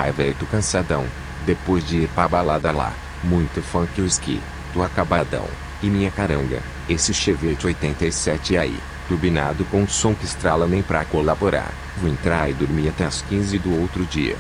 raiva e tô cansadão. Depois de ir pra balada lá, muito funk e whisky, tô acabadão. E minha caranga, esse Chevette 87 aí, turbinado com som que estrala nem pra colaborar. Vou entrar e dormir até as 15 do outro dia.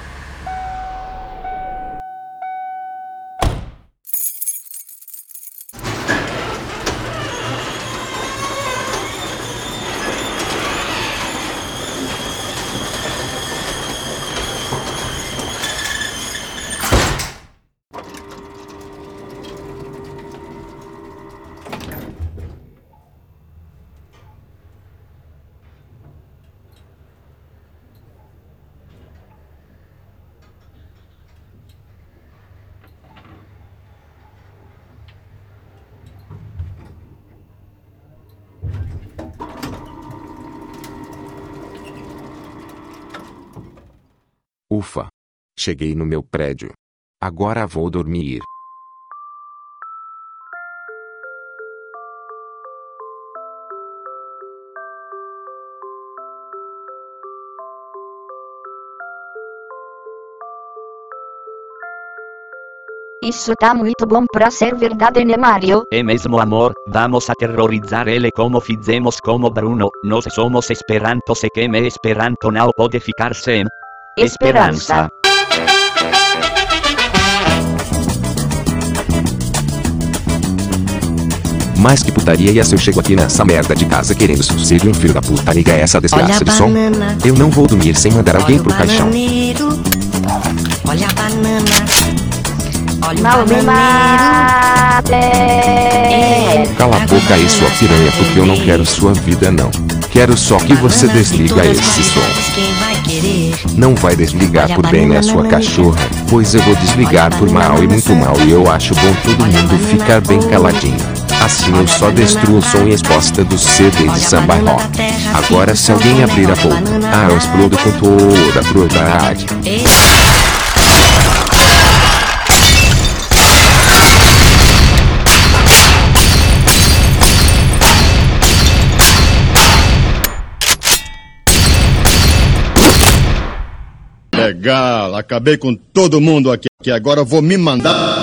Ufa! Cheguei no meu prédio. Agora vou dormir. Isso tá muito bom pra ser verdade, né, Mario? É mesmo, amor, vamos aterrorizar ele como fizemos como Bruno. Nós somos esperantos e quem é esperanto não pode ficar sem esperança. Mas que putaria ia se eu chego aqui nessa merda de casa querendo sossego, um filho da puta, liga essa desgraça de som. Eu não vou dormir sem mandar alguém pro caixão. Olha a banana. Olha Não me mate! Cala a boca aí, sua piranha, porque eu não quero sua vida não. Quero só que você desliga esse som. Não vai desligar por bem, né, sua cachorra? Pois eu vou desligar por mal e muito mal, e eu acho bom todo mundo ficar bem caladinho. Assim eu só destruo o som e exposta do CD de samba rock. Agora se alguém abrir a boca, eu explodo com toda a crueldade. Legal, acabei com todo mundo aqui. Agora vou me mandar.